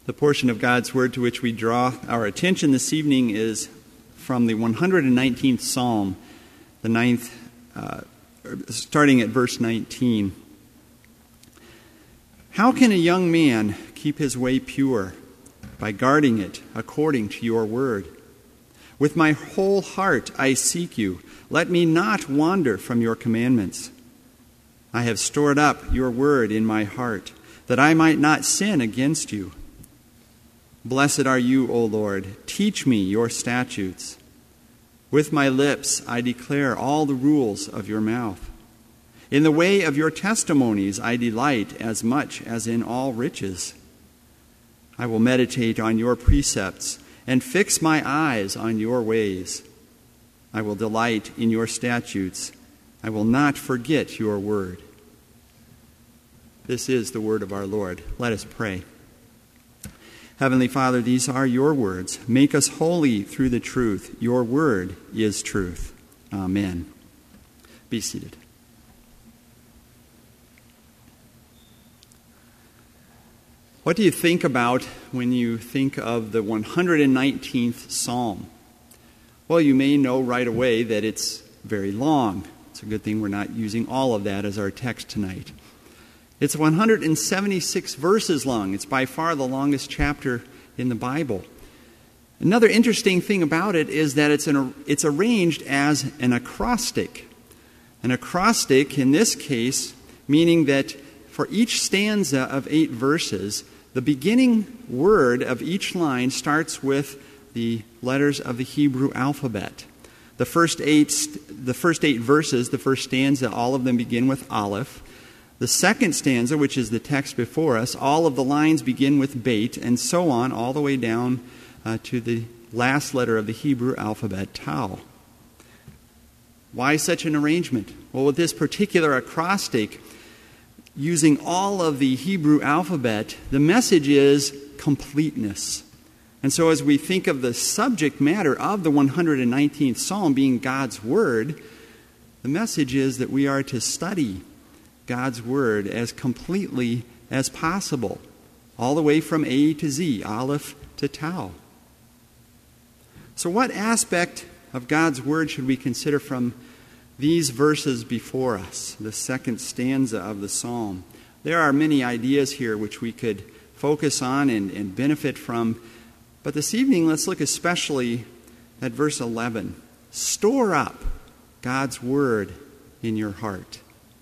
The portion of God's Word to which we draw our attention this evening is from the 119th Psalm, the 9th, starting at verse 19. How can a young man keep his way pure? By guarding it according to your word. With my whole heart I seek you. Let me not wander from your commandments. I have stored up your word in my heart, that I might not sin against you. Blessed are you, O Lord. Teach me your statutes. With my lips I declare all the rules of your mouth. In the way of your testimonies I delight as much as in all riches. I will meditate on your precepts and fix my eyes on your ways. I will delight in your statutes. I will not forget your word. This is the word of our Lord. Let us pray. Heavenly Father, these are your words. Make us holy through the truth. Your word is truth. Amen. Be seated. What do you think about when you think of the 119th Psalm? Well, you may know right away that it's very long. It's a good thing we're not using all of that as our text tonight. It's 176 verses long. It's by far the longest chapter in the Bible. Another interesting thing about it is that it's arranged as an acrostic. An acrostic, in this case, meaning that for each stanza of 8 verses, the beginning word of each line starts with the letters of the Hebrew alphabet. The first eight verses, the first stanza, all of them begin with Aleph. The second stanza, which is the text before us, all of the lines begin with Beit, and so on, all the way down to the last letter of the Hebrew alphabet, Tau. Why such an arrangement? Well, with this particular acrostic, using all of the Hebrew alphabet, the message is completeness. And so as we think of the subject matter of the 119th Psalm being God's Word, the message is that we are to study God's Word as completely as possible, all the way from A to Z, Aleph to Tau. So what aspect of God's Word should we consider from these verses before us, the second stanza of the Psalm? There are many ideas here which we could focus on and benefit from, but this evening let's look especially at verse 11. Store up God's Word in your heart.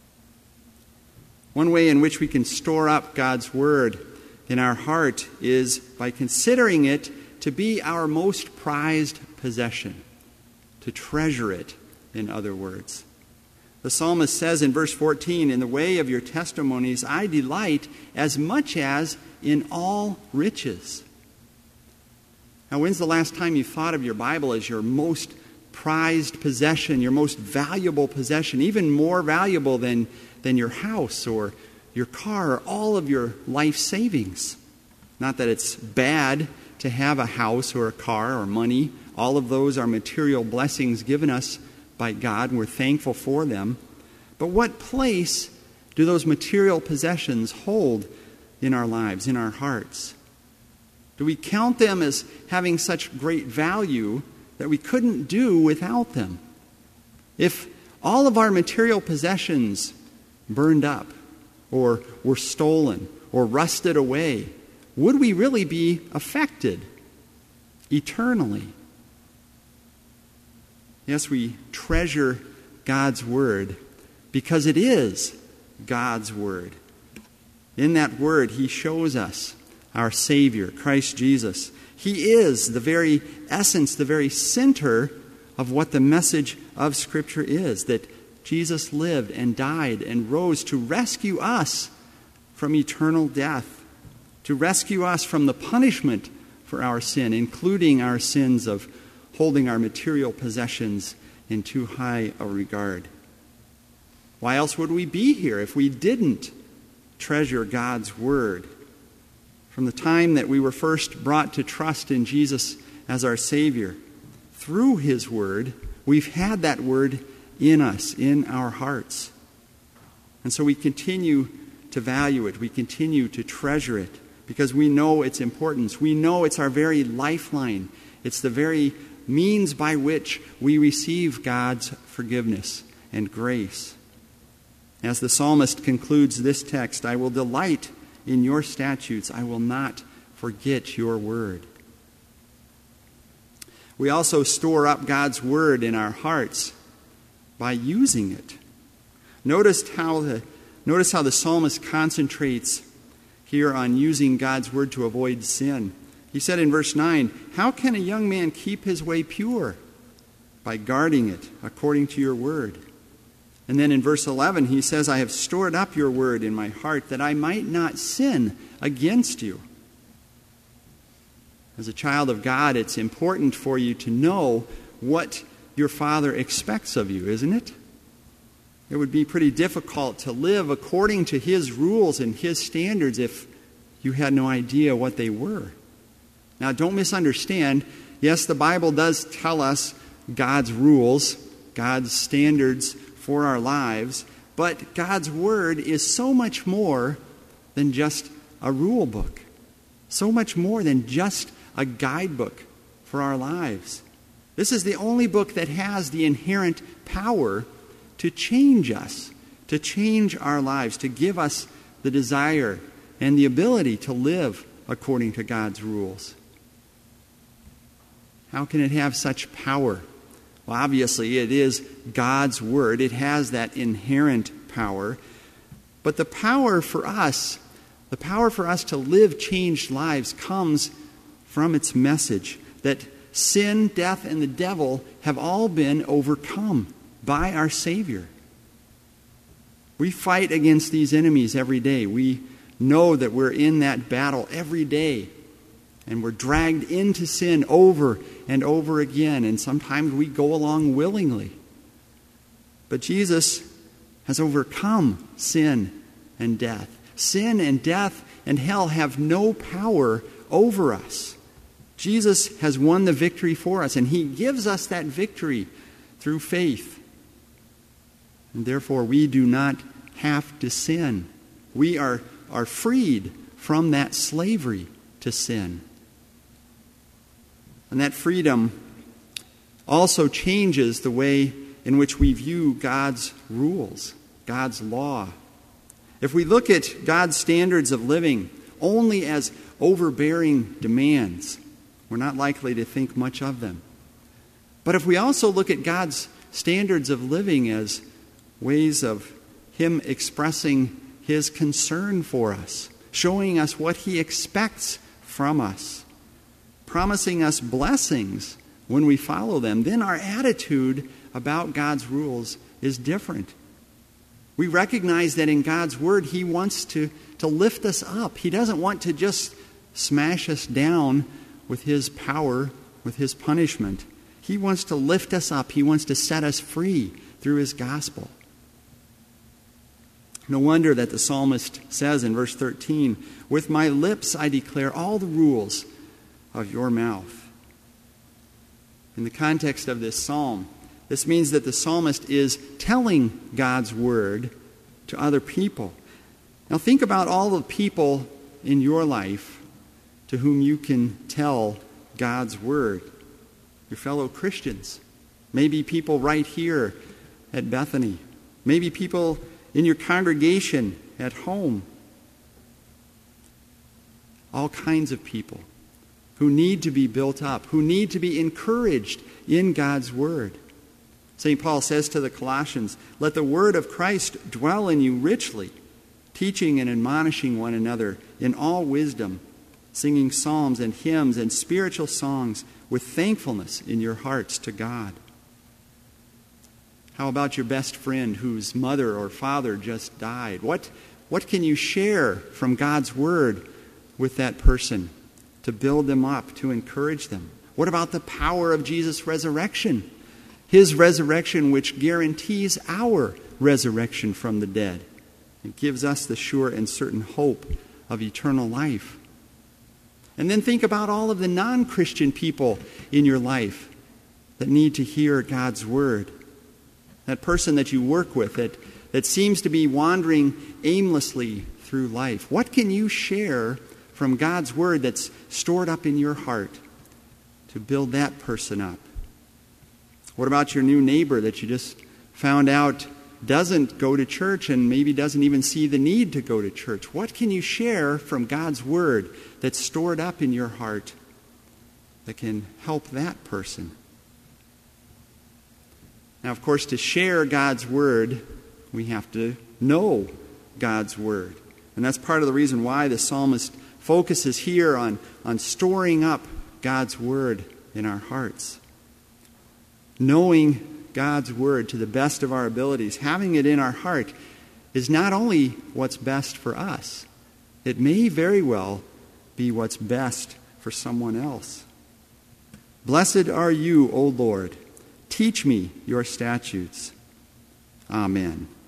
One way in which we can store up God's Word in our heart is by considering it to be our most prized possession, to treasure it, in other words. The psalmist says in verse 14, in the way of your testimonies I delight as much as in all riches. Now, when's the last time you thought of your Bible as your most prized possession, your most valuable possession, even more valuable than your house or your car or all of your life savings? Not that it's bad to have a house or a car or money. All of those are material blessings given us by God, and we're thankful for them. But what place do those material possessions hold in our lives, in our hearts? Do we count them as having such great value that we couldn't do without them? If all of our material possessions burned up or were stolen or rusted away, would we really be affected eternally? Yes, we treasure God's Word because it is God's Word. In that Word, He shows us our Savior, Christ Jesus. He is the very essence, the very center of what the message of Scripture is, that Jesus lived and died and rose to rescue us from eternal death, to rescue us from the punishment for our sin, including our sins of holding our material possessions in too high a regard. Why else would we be here if we didn't treasure God's Word? From the time that we were first brought to trust in Jesus as our Savior, through His Word, we've had that Word in us, in our hearts. And so we continue to value it. We continue to treasure it because we know its importance. We know it's our very lifeline. It's the very means by which we receive God's forgiveness and grace. As the psalmist concludes this text, I will delight in your statutes. I will not forget your word. We also store up God's word in our hearts by using it. Notice how the psalmist concentrates here on using God's word to avoid sin. He said in verse 9, how can a young man keep his way pure? By guarding it according to your word. And then in verse 11 he says, I have stored up your word in my heart that I might not sin against you. As a child of God, it's important for you to know what your Father expects of you, isn't it? It would be pretty difficult to live according to His rules and His standards if you had no idea what they were. Now, don't misunderstand. Yes, the Bible does tell us God's rules, God's standards for our lives, but God's Word is so much more than just a rule book, so much more than just a guidebook for our lives. This is the only book that has the inherent power to change us, to change our lives, to give us the desire and the ability to live according to God's rules. How can it have such power? Well, obviously, it is God's Word. It has that inherent power. But the power for us to live changed lives comes from its message that sin, death, and the devil have all been overcome by our Savior. We fight against these enemies every day. We know that we're in that battle every day. And we're dragged into sin over and over again. And sometimes we go along willingly. But Jesus has overcome sin and death. Sin and death and hell have no power over us. Jesus has won the victory for us, and He gives us that victory through faith. And therefore, we do not have to sin. We are freed from that slavery to sin. And that freedom also changes the way in which we view God's rules, God's law. If we look at God's standards of living only as overbearing demands, we're not likely to think much of them. But if we also look at God's standards of living as ways of Him expressing His concern for us, showing us what He expects from us, promising us blessings when we follow them, then our attitude about God's rules is different. We recognize that in God's Word, He wants to lift us up. He doesn't want to just smash us down with His power, with His punishment. He wants to lift us up. He wants to set us free through His gospel. No wonder that the psalmist says in verse 13, with my lips I declare all the rules of your mouth. In the context of this psalm, this means that the psalmist is telling God's word to other people. Now think about all the people in your life to whom you can tell God's word. Your fellow Christians. Maybe people right here at Bethany. Maybe people in your congregation at home. All kinds of people who need to be built up, who need to be encouraged in God's word. St. Paul says to the Colossians, let the word of Christ dwell in you richly, teaching and admonishing one another in all wisdom, singing psalms and hymns and spiritual songs with thankfulness in your hearts to God. How about your best friend whose mother or father just died? What can you share from God's word with that person to build them up, to encourage them? What about the power of Jesus' resurrection? His resurrection which guarantees our resurrection from the dead. It gives us the sure and certain hope of eternal life. And then think about all of the non-Christian people in your life that need to hear God's word. That person that you work with that seems to be wandering aimlessly through life. What can you share from God's Word that's stored up in your heart to build that person up? What about your new neighbor that you just found out doesn't go to church and maybe doesn't even see the need to go to church? What can you share from God's Word that's stored up in your heart that can help that person? Now, of course, to share God's Word, we have to know God's Word. And that's part of the reason why the psalmist focuses here on storing up God's Word in our hearts. Knowing God's Word to the best of our abilities, having it in our heart, is not only what's best for us, it may very well be what's best for someone else. Blessed are you, O Lord. Teach me your statutes. Amen.